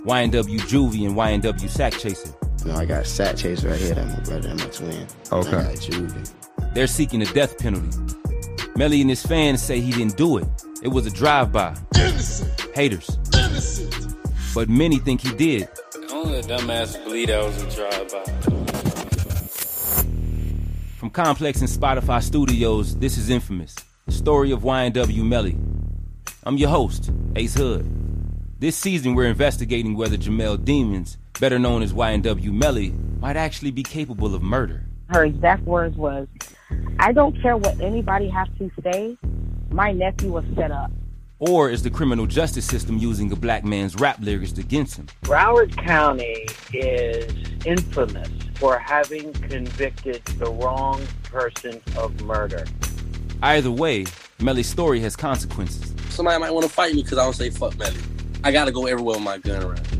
YNW Juvie and YNW Sack Chaser. You know, I got Sack Chaser right here, that's my brother and my twin. Okay. And I got Juvie. They're seeking a death penalty. Melly and his fans say he didn't do it. It was a drive-by. Innocent. Haters. Innocent. But many think he did. Only the dumbass believe that was a drive-by. From Complex and Spotify Studios, this is Infamous, the story of YNW Melly. I'm your host, Ace Hood. This season, we're investigating whether Jamel Demons, better known as YNW Melly, might actually be capable of murder. Her exact words was, "I don't care what anybody has to say. My nephew was set up." Or is the criminal justice system using a black man's rap lyrics against him? Broward County is infamous for having convicted the wrong person of murder. Either way, Melly's story has consequences. Somebody might want to fight me because I don't say fuck Melly. I gotta go everywhere with my gun around.